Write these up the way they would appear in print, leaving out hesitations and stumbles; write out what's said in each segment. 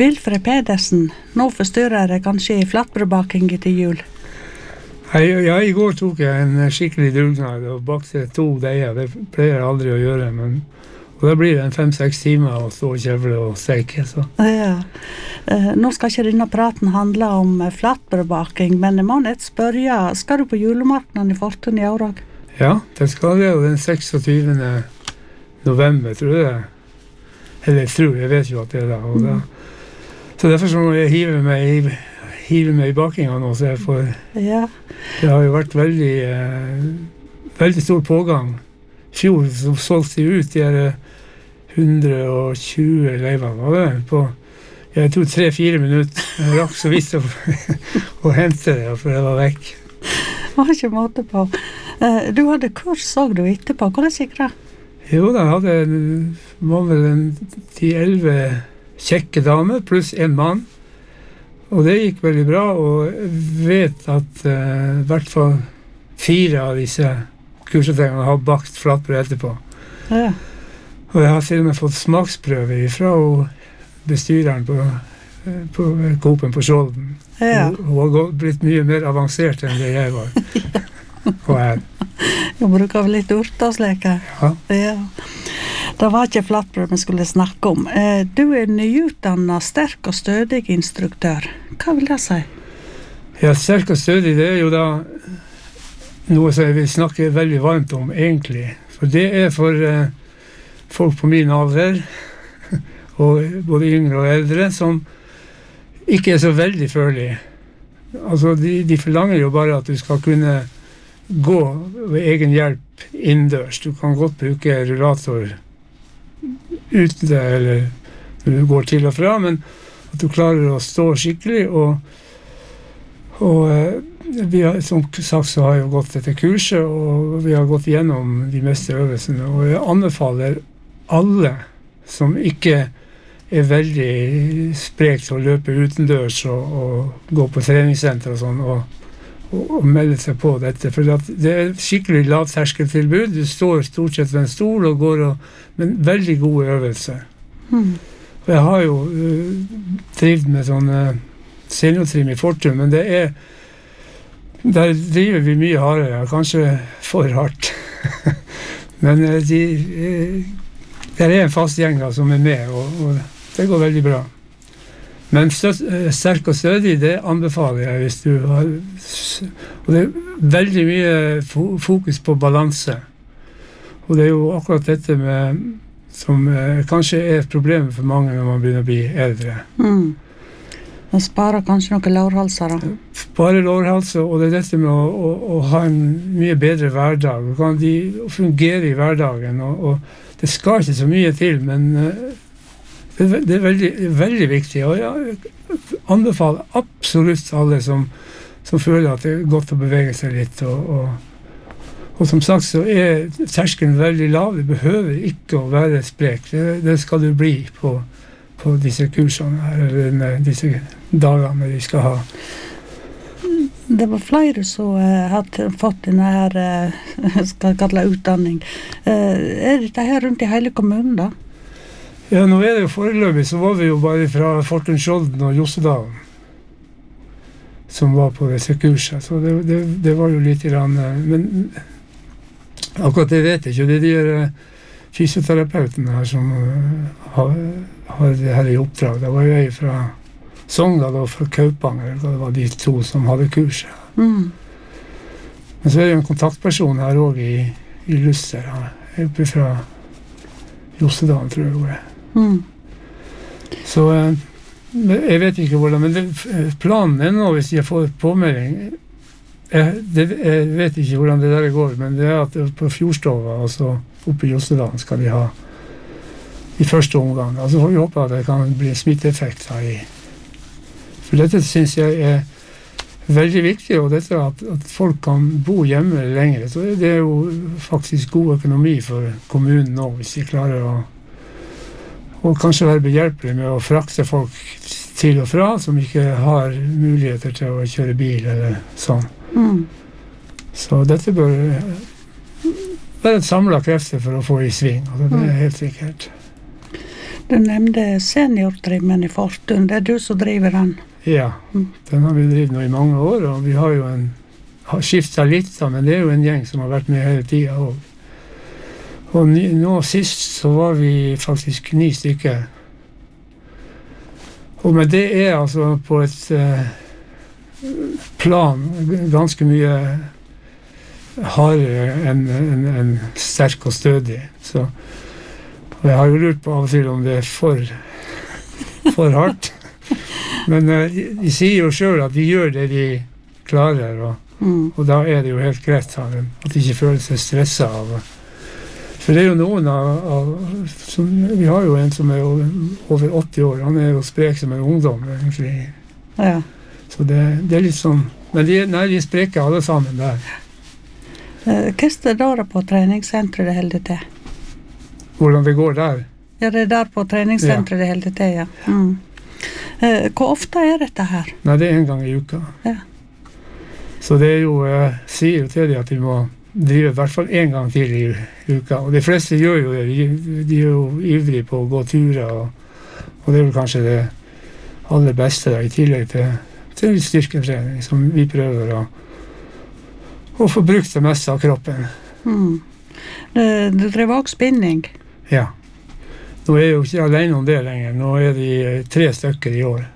Wilfred Pedersen, nå forstyrrer jeg kanskje i flatbrødbaking til jul. Ja, i går tok jeg en skikkelig dugnad og bakte 2 deiger. Det pleier jeg aldri å gjøre, og da blir det en 5-6 timer å stå og kjevle og steike. Så. Ja. Nå skal ikke denne praten handle om flatbrødbaking, men jeg må nett spørre, skal du på julemarknaden i Fortun i år også? Ja, det skal jeg, og den 26. november, tror jeg. Eller jeg vet jo at det da. Og da. Så derfor så må jeg hive meg i bakinga nå, så jeg får... Ja. Det har jo vært veldig stor pågang. I fjor så solgte de ut de 120 leiver, var det? På, jeg tror 3-4 minutter. Jeg rakk så vidt å hente det, for det var vekk. Det var ikke måte på. Du hadde kurs, så du etterpå. Hvordan gikk det? Jo, da var vel 10-11 kjekke damer, pluss en mann. Og det gikk veldig bra, og jeg vet at i hvert fall 4 av disse kursoppdragene har bakt flatbrød etterpå. Ja. Og jeg har til og med fått smaksprøve fra bestyreren på Coop-en på Skjolden. Ja. Hun har blitt mye mer avansert enn det jeg var. Og jeg. Jeg bruker vel litt urter slik. Ja. Ja. Det var ikke flatbrød vi skulle snakke om. Du nyutdannet sterk og stødig instruktør. Hva vil det si? Ja, sterk og stødig, det jo da noe som jeg vil snakke veldig varmt om, egentlig. For det for folk på min alder, og både yngre og eldre, som ikke så veldig følelig. Altså, de forlanger jo bare at du skal kunne gå ved egen hjelp innendørs. Du kan godt bruke rullator uten det, eller når du går til og fra, men at du klarer å stå skikkelig, og vi har, som sagt, så har jeg jo gått dette kurset, og vi har gått gjennom de meste øvelsene, og jeg anbefaler alle som ikke veldig sprek til å løpe utendørs og gå på treningssenter og sånn, og melde seg på dette, for det skikkelig lavterskeltilbud. Du står stort sett ved en stol og går, men veldig gode øvelser. Og jeg har jo drivet med sånne seniortrim i Fortun, men der driver vi mye hardere, kanskje for hardt. Men det en fast gjeng da, som med, og det går veldig bra. Men sterk og stødig, det anbefaler jeg hvis du har... Og det veldig mye fokus på balanse. Og det jo akkurat dette med, som kanskje et problem for mange når man begynner å bli eldre. Man sparer kanskje noen lårhalser da? Sparer lårhalser, og det dette med å ha en mye bedre hverdag. De fungere i hverdagen, og det skal ikke så mye til, men... Det veldig, veldig viktig, og jeg anbefaler absolutt alle som føler at det godt å bevege seg litt, og som sagt så terskelen veldig lav. Det behøver ikke å være sprek. Det skal du bli på disse kursene her, eller disse dagene de skal ha. Det var flere som hadde fått denne her, skal jeg kalle utdanning. Dette her rundt i hele kommunen da? Ja, nå det jo foreløpig, så var vi jo bare fra Fortun Skjolden og Jossedalen som var på disse kurset, så det var jo litt grann, men akkurat det vet jeg ikke, det de fysioterapeutene her som har det her i oppdrag. Det var jo jeg fra Sogndal og fra Kaupanger, det var de 2 som hadde kurset. Men så det jo en kontaktperson her også i Luster, oppe fra Jossedalen, tror jeg det var. Så jeg vet ikke hvordan, men planen nå, hvis jeg får påmelding, jeg vet ikke hvordan det der går, men det at på Fjordstova, altså oppe i Jossedalen, skal de ha i første omgang. Altså får vi håpe at det kan bli en smitteeffekt her for dette synes jeg veldig viktig, og dette at folk kan bo hjemme lenger, så det jo faktisk god økonomi for kommunen nå, hvis de klarer og kanskje være behjelpelige med å frakte folk til og fra, som ikke har muligheter til å kjøre bil eller sånn. Så dette bør være et samlet krefter for å få i sving, og det helt sikkert. Du nevnte seniortrimmen I Fortun, det du som driver den. Ja, den har vi drivet nå I mange år, og vi har jo har skiftet litt, da, men det jo en gjeng som har vært med hele tiden. Og nå sist så var vi faktisk 9 stykker. Og med det altså på et plan ganske mye hardere enn sterk og stødig. Så og jeg har jo lurt på av og til om det for hardt. Men de sier jo selv at de gjør det de klarer, og da det jo helt greit at de ikke føler seg stresset av. For det jo noen vi har jo en som over 80 år, han jo sprek som en ungdom, egentlig. Ja. Så det litt sånn, men de spreker alle sammen der. Hva det på treningssenteret det holder til? Hvordan det går der? Ja, det der på treningssenteret det holder til, ja. Hvor ofte dette her? Nei, det en gang I uka. Ja. Så det jo, sier jo til dem at de må drive I hvert fall en gang til I uka. Og de fleste gjør jo det. De jo ivrige på å gå turer, og det jo kanskje det aller beste da, I tillegg til styrketrening, som vi prøver å få brukt det meste av kroppen. Du driver også spinning? Ja. Nå jeg jo ikke alene om det lenger. Nå de 3 stykker I år.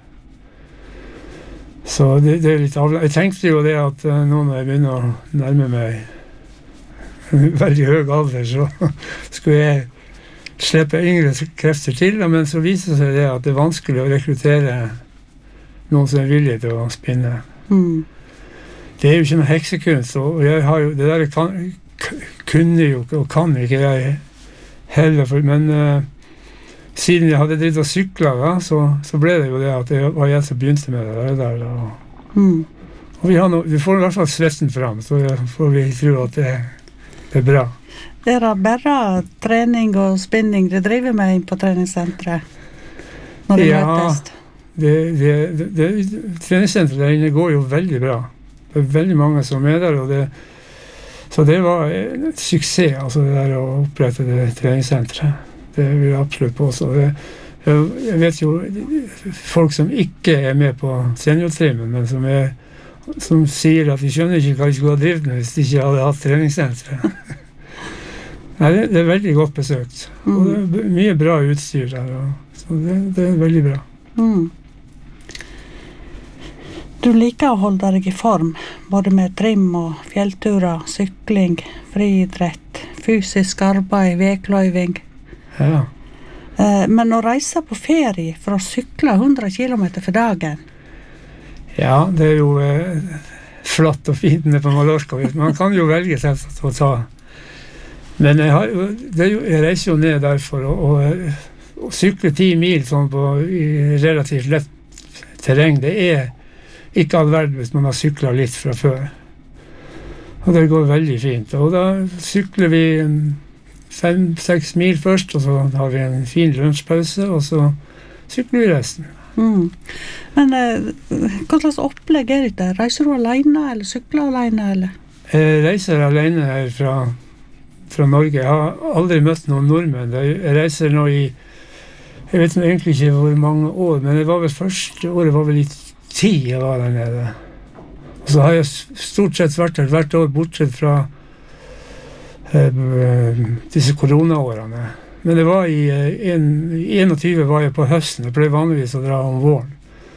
Så det litt avlagt. Jeg tenkte jo det at nå når jeg begynner å nærme meg en veldig høy alder, så skulle jeg slippe yngre krefter til, men så viser det seg at det vanskelig å rekruttere noen som villig til å spinne. Det jo ikke noe heksekunst, og jeg har jo, det der kunne jo og kan ikke jeg heller, men siden jeg hadde dritt og syklet, da, så ble det jo det at det var jeg som begynte med det der. Og vi får I hvert fall svetten fram, så får vi tro at det bra. Det bare trening og spinning du driver med inn på treningssenteret når du møtes? Treningssenteret der inne går jo veldig bra. Det veldig mange som der, og så det var en suksess, altså det der å opprette det treningssenteret. Det vil jeg absolutt påstå. Jeg vet jo folk som ikke med på seniortrimmen, men som sier at de skjønner ikke hva de skulle ha drivet med hvis de ikke hadde hatt treningssenteret. Nei, det veldig godt besøkt. Og det mye bra utstyr der, så det veldig bra. Du liker å holde deg I form, både med trim og fjellturer, sykling, friidrett, fysisk arbeid, vekløyving. Ja. Men å reise på ferie for å sykle 100 kilometer for dagen? Ja, det jo flatt og fint nede på Mallorca. Man kan jo velge selvsagt å ta. Men jeg reiser jo ned der for å sykle 10 mil sånn I relativt lett terreng. Det ikke all verden hvis man har syklet litt fra før. Og det går veldig fint. Og da sykler vi 5-6 mil først, og så har vi en fin lunsjpause, og så sykler vi resten. Men hva slags opplegg det? Reiser du alene, eller sykler alene, eller? Jeg reiser alene her fra Norge. Jeg har aldri møtt noen nordmenn. Jeg reiser nå jeg vet egentlig ikke hvor mange år, men det var vel første året var vel I 10 jeg var der nede. Og så har jeg stort sett vært der hvert år, bortsett fra disse koronaårene. Men det var I 21 var jeg på høsten. Jeg ble vanligvis å dra om våren.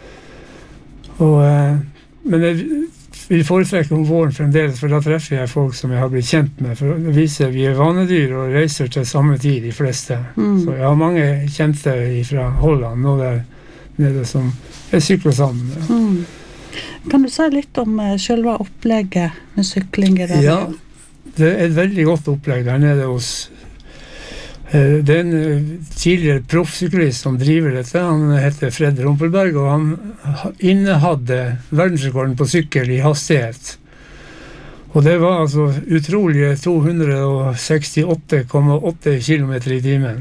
Men jeg vil foretrekke om våren fremdeles, for da treffer jeg folk som jeg har blitt kjent med. For det viser vi vanedyr og reiser til samme tid, de fleste. Så jeg har mange kjente fra Holland, nå der nede som jeg sykler sammen med. Kan du si litt om selve opplegget med sykling I det? Ja, det et veldig godt opplegg der nede hos det en tidligere proffsyklist som driver dette. Han heter Fred Rumpelberg, og han innehadde verdensrekorden på sykkel I hastighet. Og det var altså utrolige 268,8 kilometer I timen.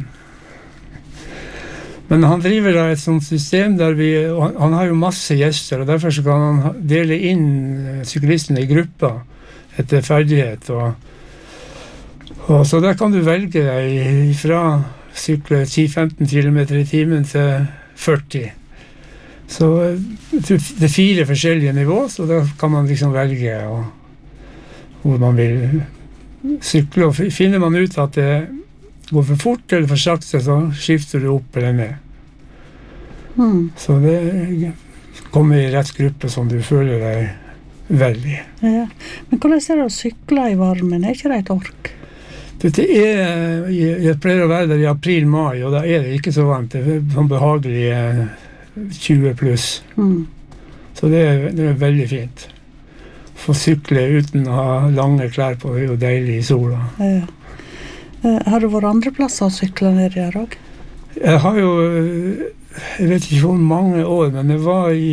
Men han driver da et sånt system der han har jo masse gjester, og derfor så kan han dele inn syklistene I grupper etter ferdighet. Og så der kan du velge deg fra sykle 10-15 kilometer I timen til 40. Så det 4 forskjellige nivå, så da kan man liksom velge hvor man vil sykle. Og finner man ut at det går for fort eller for sakte, så skifter du opp eller ned. Så det kommer I rett gruppe som du føler deg vel I. Ja. Men hvordan det å sykle I varmen? Ikke det et ork? Det jeg pleier å være der I april-mai, og da det ikke så varmt. Det sånn behagelig 20 pluss. Så det veldig fint. Få sykle uten å ha lange klær på, det jo deilig I sola. Ja. Har du vært andre plasser å sykle ned I her også? Jeg har jo, jeg vet ikke hvor mange år, men det var I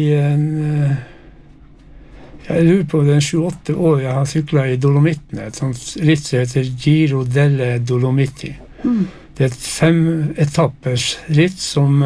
jeg lurer på den 28 år jeg har syklet I Dolomittene, et sånt ritt som heter Giro delle Dolomiti. Det et 5-etappers ritt som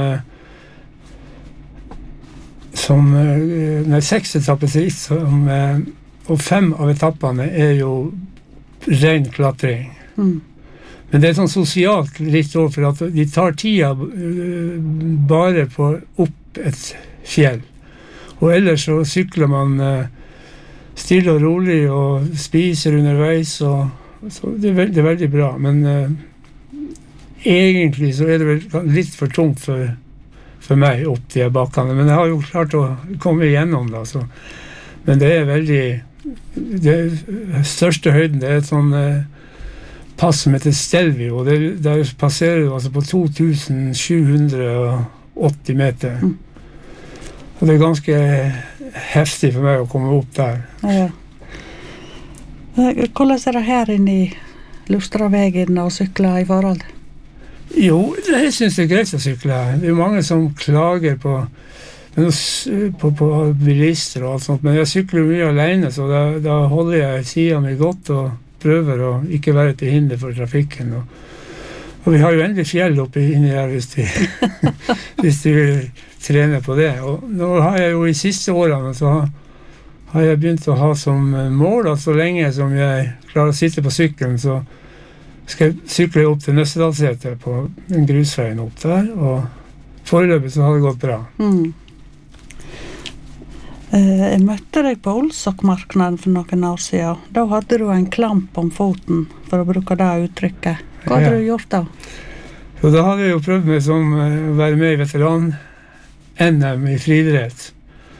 6-etappers ritt og 5 av etappene jo ren klatring. Men det et sånn sosialt ritt også, for at de tar tida bare på opp et fjell. Og ellers så sykler man stille og rolig og spiser underveis, og så det veldig bra. Men egentlig så det vel litt for tungt for meg opp de bakkene. Men jeg har jo klart å komme igjennom da. Så. Men det veldig... Det største høyden, det et sånn pass som heter Stelvio. Der passerer du altså på 2780 meter. Og det ganske heftig for meg å komme opp der. Ja. Hvordan det her inne I Lustravegen og sykle I forhold? Jo, jeg synes det greit å sykle. Det mange som klager på bilister og alt sånt, men jeg sykler mye alene, så da holder jeg siden meg godt og prøver å ikke være til hinder for trafikken. Og vi har jo endelig fjell oppe inni her hvis du vil trene på det. Og nå har jeg jo I siste årene, så har jeg begynt å ha som mål at så lenge som jeg klarer å sitte på sykkelen, så skal jeg sykle opp til Nøstedalsetet på den grusveien opp der, og foreløpig så har det gått bra. Jeg møtte deg på Olsokmarknaden for noen år siden. Da hadde du en klamp om foten, for å bruke det uttrykket. Hva hadde du gjort da? Så da hadde jeg jo prøvd meg som å være med I veteran-NM I friidrett.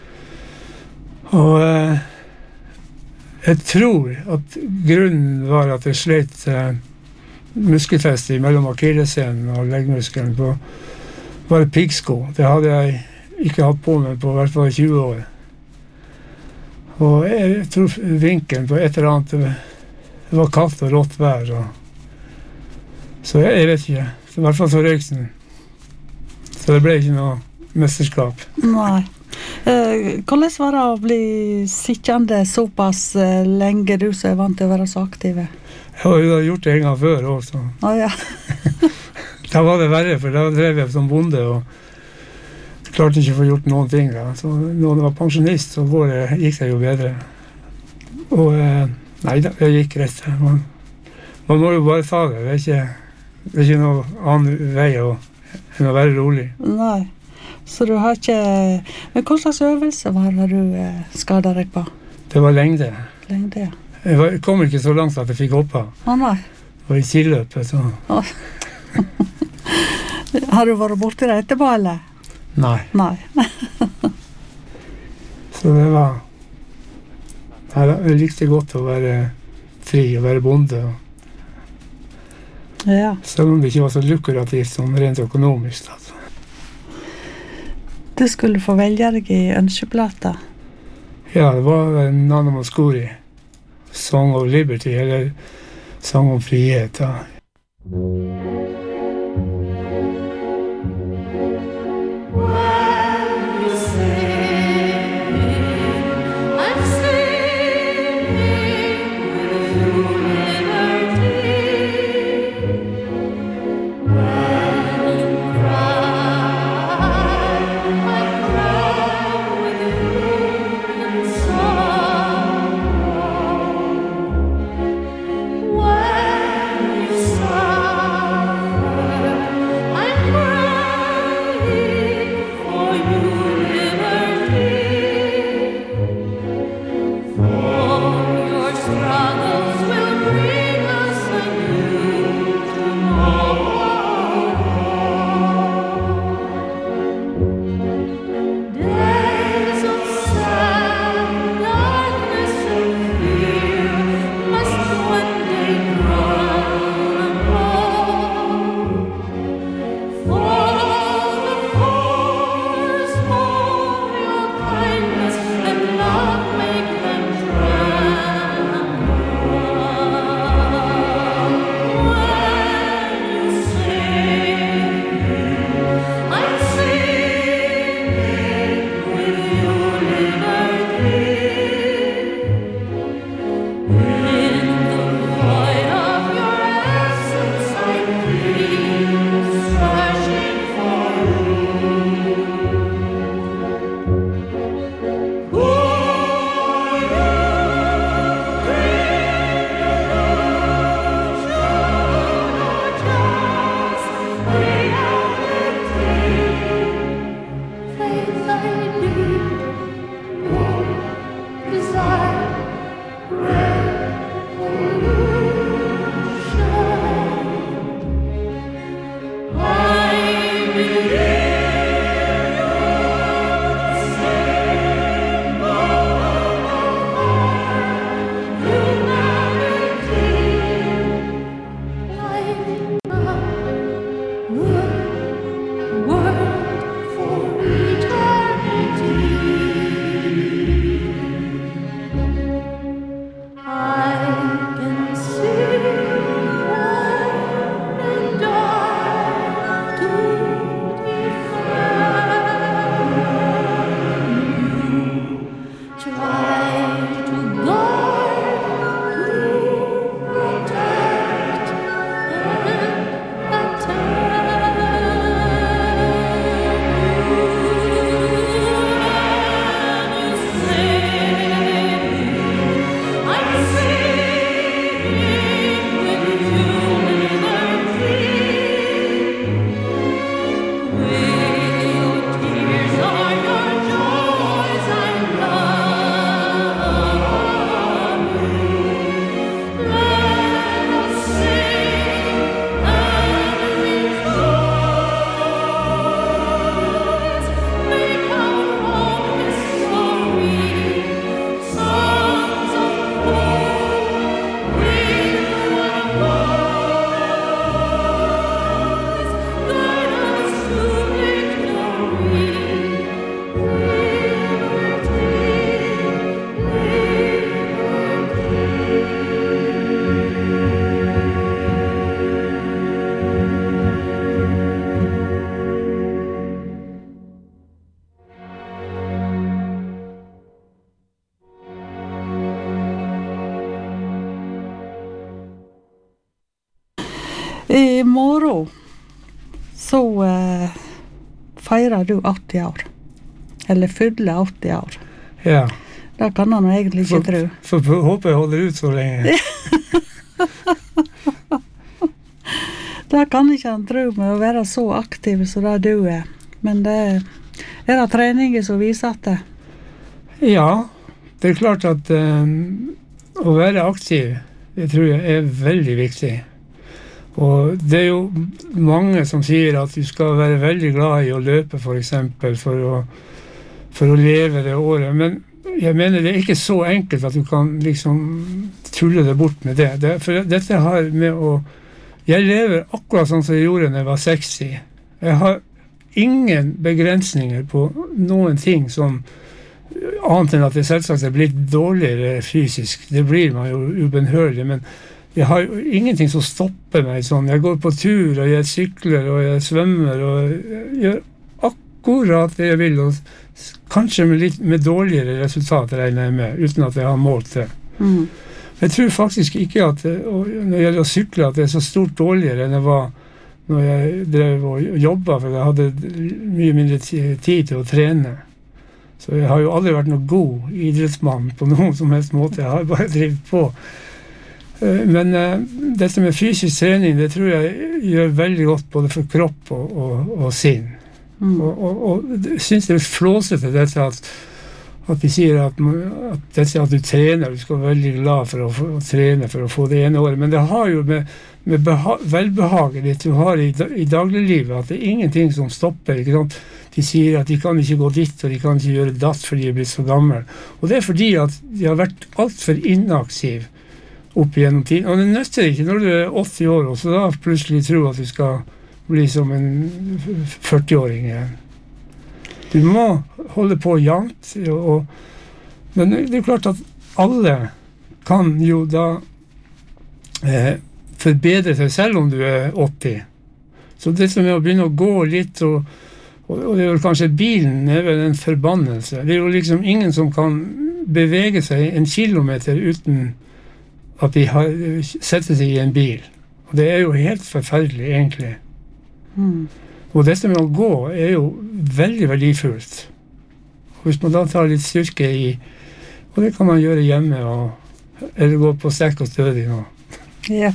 Og jeg tror at grunnen var at jeg slet muskelfest mellom akillessenen og leggmuskelen på bare piggsko. Det hadde jeg ikke hatt på meg på I hvert fall 20 år. Og jeg tror vinkelen på et eller annet, det var kaldt og rått vær. Så jeg vet ikke. I hvert fall så røyksen. Så det ble ikke noe mesterskap. Nei. Hvordan var det å bli sittende såpass lenge, du som vant til å være så aktiv? Jeg har jo gjort det en gang før også. Ja. Da var det verre, for da drev jeg som bonde, og klarte ikke å få gjort noen ting da. Så når jeg var pensjonist, så gikk det jo bedre. Og nei da, det gikk rett. Man må jo bare ta det. Det ikke noe annen vei enn å være rolig. Nei, så du har ikke... Men hva slags øvelse var det du skadet deg på? Det var lengde. Lengde, ja. Jeg kom ikke så langt at jeg fikk hoppa. Nei. Og I tilløpet, så... Har du vært borte det etterpå, eller? Nei. Så det var... Jeg likte godt å være fri og være bonde. Ja. Selv om det ikke var så lukrativt sånn rent økonomisk. Altså. Du skulle få velge deg I ønskeplata. Ja, det var Nana Mouskouri. Song of Liberty, eller Sang om frihet. Ja. When you saw I morgen så feirer du 80 år. Eller fyller 80 år. Ja. Det kan han egentlig ikke tro. For håper jeg holder ut så lenge. Det kan ikke han tro med å være så aktiv som det du er. Men det det treninger som viser at det. Ja, det er klart at å være aktiv, det tror jeg er veldig viktig. Og det er jo mange som sier at du skal være veldig glad i å løpe, for eksempel, for å leve det året. Men jeg mener det er ikke så enkelt at du kan liksom tulle det bort med det. For dette har med å... Jeg lever akkurat sånn som jeg gjorde når jeg var 60. Jeg har ingen begrensninger på noen ting som annet enn at det selvsagt er blitt dårligere fysisk. Det blir man jo ubenhørlig, men jeg har jo ingenting som stopper meg sånn. Jeg går på tur, og jeg sykler, og jeg svømmer, og jeg gjør akkurat det jeg vil, og kanskje med dårligere resultater regner jeg med, uten at jeg har målt det. Mm. Jeg tror faktisk ikke at, når det gjelder å sykle, at det er så stort dårligere enn det var når jeg drev og jobbet, for jeg hadde mye mindre tid til å trene. Så jeg har jo aldri vært noe god idrettsmann på noen som helst måte. Jeg har bare drevet på. Men dette med fysisk trening, det tror jeg gjør veldig godt både for kropp og sinn. Mm. Og jeg synes det er flåsete dette at de sier at du trener, du skal være veldig glad for å trene for å få det ene året, men det har jo med velbehaget ditt du har i dagliglivet, at det er ingenting som stopper, ikke sant? De sier at de kan ikke gå dit, og de kan ikke gjøre datt fordi de er blitt så gammel. Og det er fordi at de har vært alt for inaktiv opp igjennom tiden. Og det nøster ikke når du er 80 år, og så da plutselig tror at du skal bli som en 40-åring igjen. Du må holde på jevnt, men det er klart at alle kan jo da forbedre seg selv om du er 80. Så det som er å begynne å gå litt, og det er vel kanskje bilen er vel en forbannelse. Det er jo liksom ingen som kan bevege seg 1 kilometer uten at de setter seg i en bil. Og det er jo helt forferdelig egentlig. Mm. Og dette med å gå er jo veldig verdifullt. Og hvis man da tar litt styrke i, og det kan man gjøre hjemme, eller gå på sterk og stødig nå. Ja.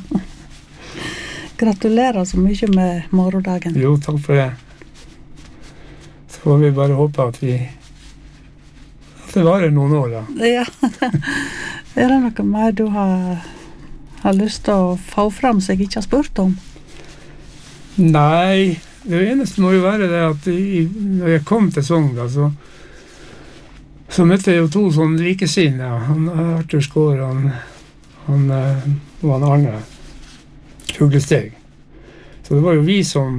Gratulerer så mye med morgendagen. Jo, takk for det. Så får vi bare håpe at det varer noen år da. Ja. Er det noe mer du har lyst til å få fram som jeg ikke har spurt om? Nei, det eneste må jo være det at når jeg kom til Sogndal, så møtte jeg jo to sånne likesinne. Han Arthur Skår, han og han Arne Fuglesteg. Så det var jo vi som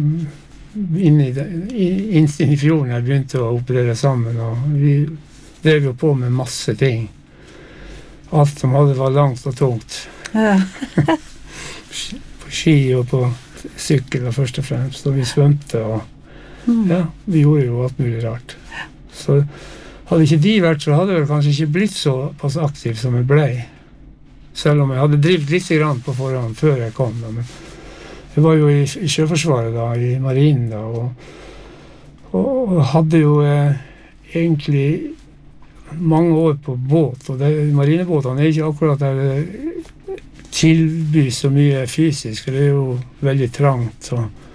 innst inn i fjorden her begynte å operere sammen, og vi drev jo på med masse ting. Alt som hadde var langt og tungt. Ja. På ski og på sykkel og først og fremst, og vi svømte, og ja, vi gjorde jo alt mulig rart. Så hadde ikke de vært, så hadde jeg vel kanskje ikke blitt så pass aktiv som jeg ble. Selv om jeg hadde drivet litt grann på forhånd før jeg kom. Da. Men jeg var jo i Sjøforsvaret da, i Marinen da, og hadde jo egentlig mange år på båt, og marinebåtene er ikke akkurat der det tilbyr så mye fysisk, det er jo veldig trangt.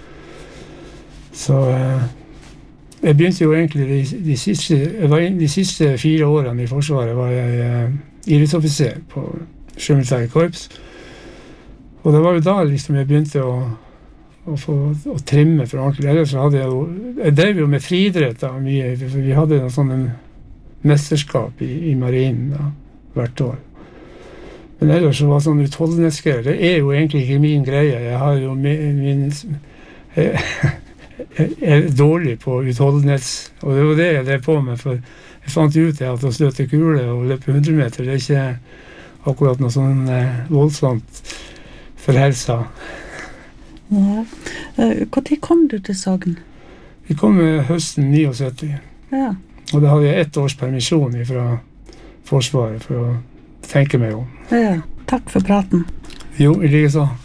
Så jeg begynte jo egentlig de siste 4 årene i Forsvaret var jeg idrettsoffiser på Sjømilitære Korps. Og det var jo da liksom jeg begynte å trimme for ordentlig. Ellers så hadde jeg drev jo med friidrett da mye, for vi hadde noen sånne mesterskap i Marinen da, hvert år. Men ellers så var sånn utholdenhetsgreier, det er jo egentlig ikke min greie. Jeg har jo jeg er dårlig på utholdenhets, og det var det jeg drev på med, for jeg fant ut at å støte kule og løpe 100 meter, det er ikke akkurat noe sånn voldsomt for helsa. Ja. Hvor tid kom du til Sogn? Vi kom høsten 79. Ja. Og da hadde jeg 1 års permisjon fra Forsvaret for å tenke meg om. Ja. Takk for praten. Jo, i like så.